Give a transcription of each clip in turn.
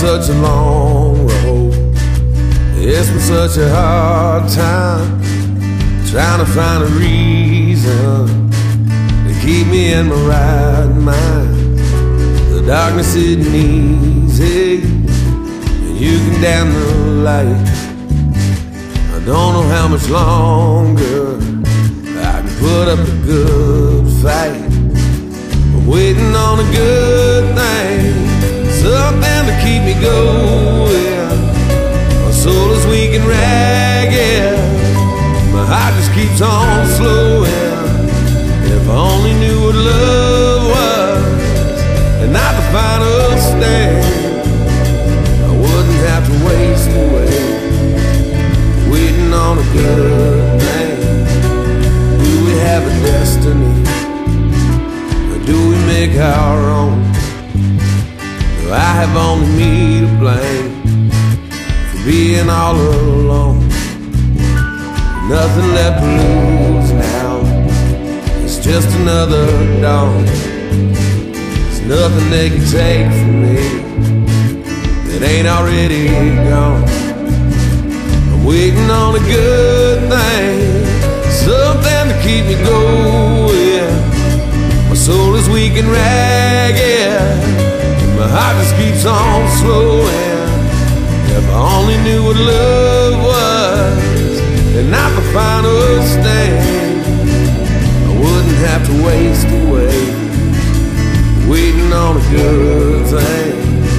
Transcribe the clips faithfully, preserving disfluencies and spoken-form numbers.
such a long road. It's been such a hard time trying to find a reason to keep me in my right mind. The darkness isn't easy, and you can damn the light. I don't know how much longer I can put up a good fight. I'm waiting on a good thing, something to keep me going. My soul is weak and ragged, my heart just keeps on slowing. If I only knew what love was and not the final stand, I wouldn't have to waste away waiting on a good thing. Do we have a destiny, or do we make our own? Do I have only me to blame for being all alone? Nothing left to lose now, it's just another dawn. There's nothing they can take from me that ain't already gone. I'm waiting on a good thing, something to keep me going. My soul is weak and ragged, my heart just keeps on slowing. If I only knew what love was and not the final stand, I wouldn't have to waste away waiting on a good thing.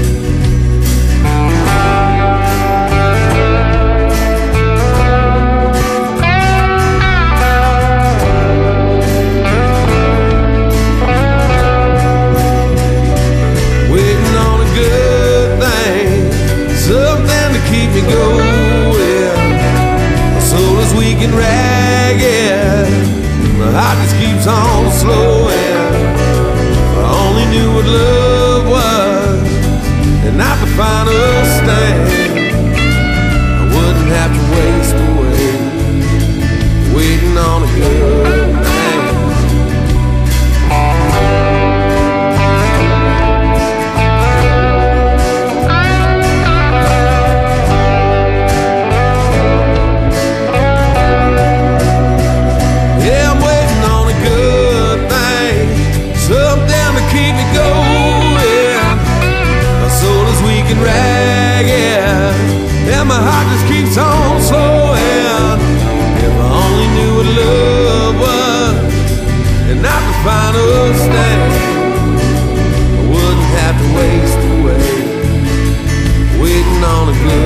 Waiting on a good thing, something to keep me going. My soul is weak and ragged, my heart just keeps on slowing. If I only knew what love was and not the final stand, I wouldn't have to waste away waiting on a good thing. Ragged, and my heart just keeps on slowing. If I only knew what love was and not the final stand, I wouldn't have to waste away waiting on a good